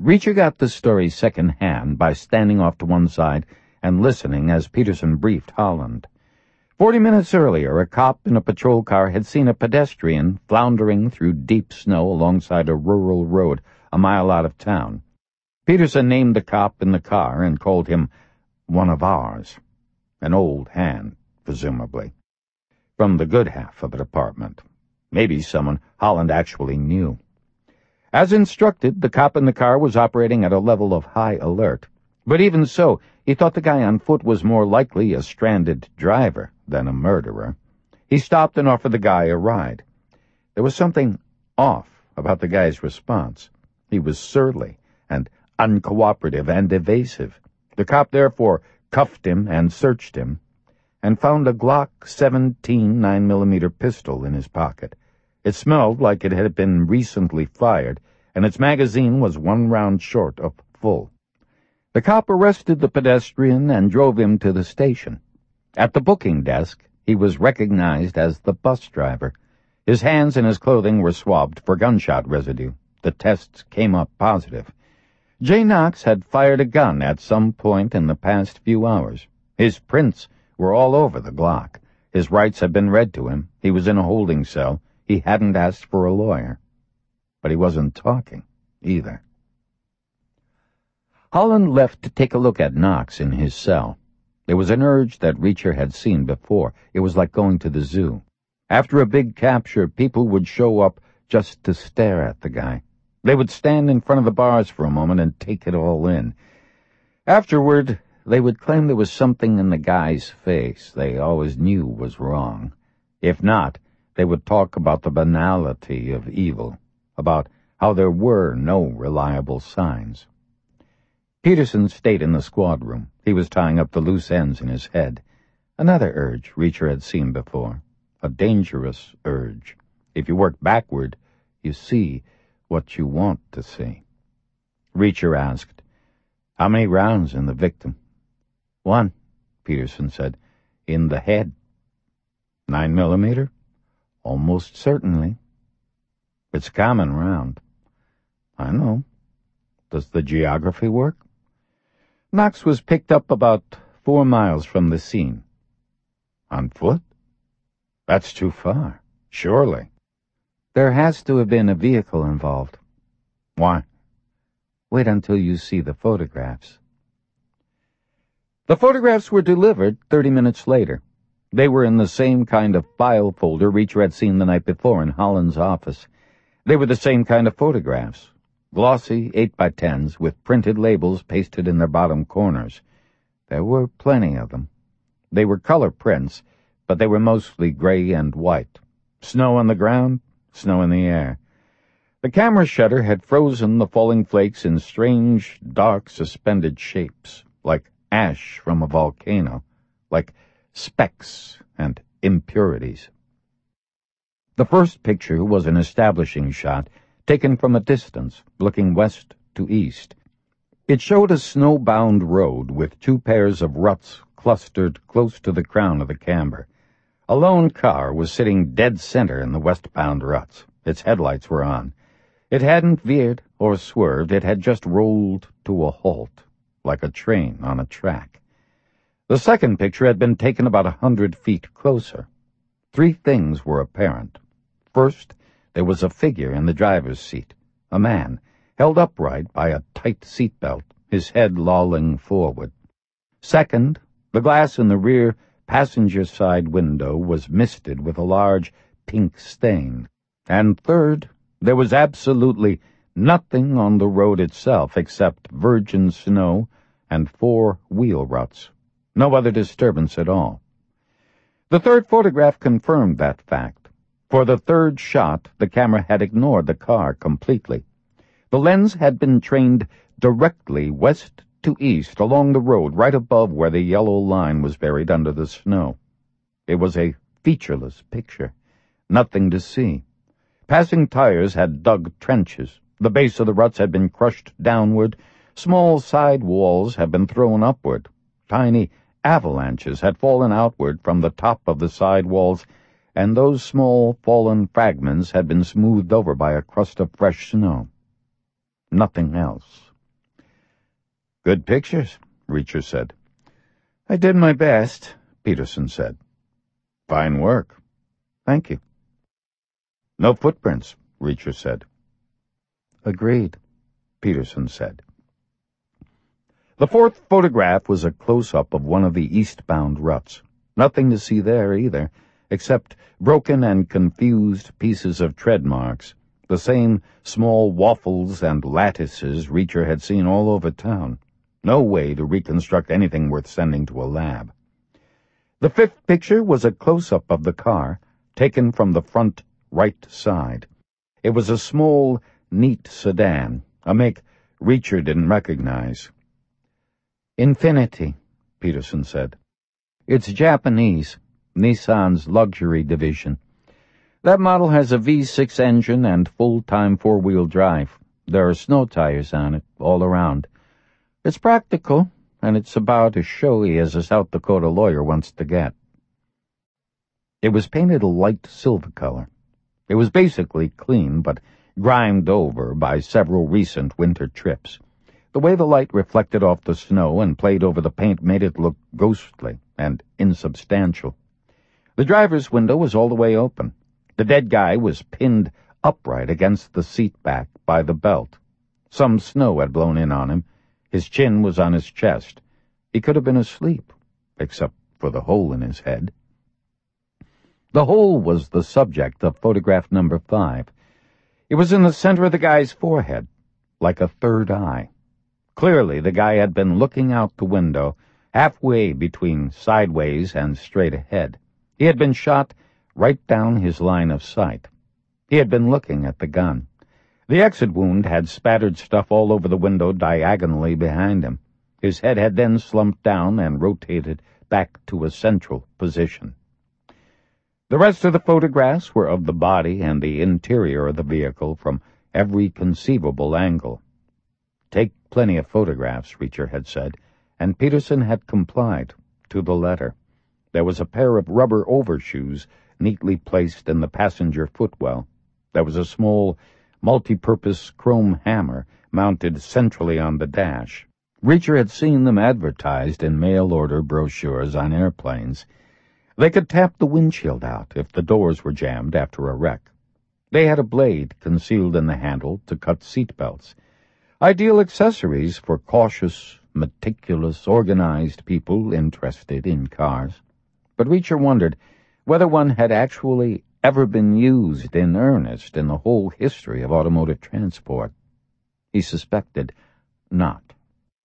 Reacher got the story second-hand by standing off to one side and listening as Peterson briefed Holland. 40 minutes earlier, a cop in a patrol car had seen a pedestrian floundering through deep snow alongside a rural road a mile out of town. Peterson named the cop in the car and called him one of ours, an old hand, presumably, from the good half of the department. Maybe someone Holland actually knew. As instructed, the cop in the car was operating at a level of high alert. But even so, he thought the guy on foot was more likely a stranded driver than a murderer. He stopped and offered the guy a ride. There was something off about the guy's response. He was surly and uncooperative and evasive. The cop therefore cuffed him and searched him, and found a Glock 17 9mm pistol in his pocket. It smelled like it had been recently fired, and its magazine was one round short of full. The cop arrested the pedestrian and drove him to the station. At the booking desk, he was recognized as the bus driver. His hands and his clothing were swabbed for gunshot residue. The tests came up positive. Jay Knox had fired a gun at some point in the past few hours. His prints were all over the Glock. His rights had been read to him. He was in a holding cell. He hadn't asked for a lawyer. But he wasn't talking, either. Holland left to take a look at Knox in his cell. There was an urge that Reacher had seen before. It was like going to the zoo. After a big capture, people would show up just to stare at the guy. They would stand in front of the bars for a moment and take it all in. Afterward, they would claim there was something in the guy's face they always knew was wrong. If not, they would talk about the banality of evil, about how there were no reliable signs. Peterson stayed in the squad room. He was tying up the loose ends in his head. Another urge Reacher had seen before. A dangerous urge. If you work backward, you see what you want to see. Reacher asked, "How many rounds in the victim?" "One," Peterson said. "In the head." 9mm? "Almost certainly." "It's a common round." "I know. Does the geography work?" Knox was picked up about 4 miles from the scene. "On foot? That's too far, surely." "There has to have been a vehicle involved." "Why?" "Wait until you see the photographs." The photographs were delivered 30 minutes later. They were in the same kind of file folder Reacher had seen the night before in Holland's office. They were the same kind of photographs, glossy 8x10s with printed labels pasted in their bottom corners. There were plenty of them. They were color prints, but they were mostly gray and white. Snow on the ground, snow in the air. The camera shutter had frozen the falling flakes in strange, dark, suspended shapes, like ash from a volcano, like specks and impurities. The first picture was an establishing shot, taken from a distance, looking west to east. It showed a snowbound road with 2 pairs of ruts clustered close to the crown of the camber. A lone car was sitting dead center in the westbound ruts. Its headlights were on. It hadn't veered or swerved. It had just rolled to a halt, like a train on a track. The second picture had been taken about 100 feet closer. 3 things were apparent. First, there was a figure in the driver's seat, a man, held upright by a tight seatbelt, his head lolling forward. Second, the glass in the rear passenger side window was misted with a large pink stain. And third, there was absolutely nothing on the road itself except virgin snow and 4 wheel ruts. No other disturbance at all. The third photograph confirmed that fact. For the third shot, the camera had ignored the car completely. The lens had been trained directly west to east along the road right above where the yellow line was buried under the snow. It was a featureless picture. Nothing to see. Passing tires had dug trenches. The base of the ruts had been crushed downward. Small side walls had been thrown upward. Tiny avalanches had fallen outward from the top of the side walls, and those small fallen fragments had been smoothed over by a crust of fresh snow. Nothing else. Good pictures, Reacher said. I did my best, Peterson said. Fine work. Thank you. No footprints, Reacher said. Agreed, Peterson said. The fourth photograph was a close-up of one of the eastbound ruts. Nothing to see there either, except broken and confused pieces of tread marks, the same small waffles and lattices Reacher had seen all over town. No way to reconstruct anything worth sending to a lab. The fifth picture was a close-up of the car, taken from the front right side. It was a small, neat sedan, a make Reacher didn't recognize. Infiniti, Peterson said. It's Japanese, Nissan's luxury division. That model has a V6 engine and full-time four-wheel drive. There are snow tires on it, all around. It's practical, and it's about as showy as a South Dakota lawyer wants to get. It was painted a light silver color. It was basically clean, but grimed over by several recent winter trips. The way the light reflected off the snow and played over the paint made it look ghostly and insubstantial. The driver's window was all the way open. The dead guy was pinned upright against the seat back by the belt. Some snow had blown in on him. His chin was on his chest. He could have been asleep, except for the hole in his head. The hole was the subject of photograph number 5. It was in the center of the guy's forehead, like a third eye. Clearly, the guy had been looking out the window, halfway between sideways and straight ahead. He had been shot right down his line of sight. He had been looking at the gun. The exit wound had spattered stuff all over the window diagonally behind him. His head had then slumped down and rotated back to a central position. The rest of the photographs were of the body and the interior of the vehicle from every conceivable angle. Take plenty of photographs, Reacher had said, and Peterson had complied to the letter. There was a pair of rubber overshoes neatly placed in the passenger footwell. There was a small, multi-purpose chrome hammer mounted centrally on the dash. Reacher had seen them advertised in mail-order brochures on airplanes. They could tap the windshield out if the doors were jammed after a wreck. They had a blade concealed in the handle to cut seat belts. Ideal accessories for cautious, meticulous, organized people interested in cars. But Reacher wondered whether one had actually ever been used in earnest in the whole history of automotive transport. He suspected not.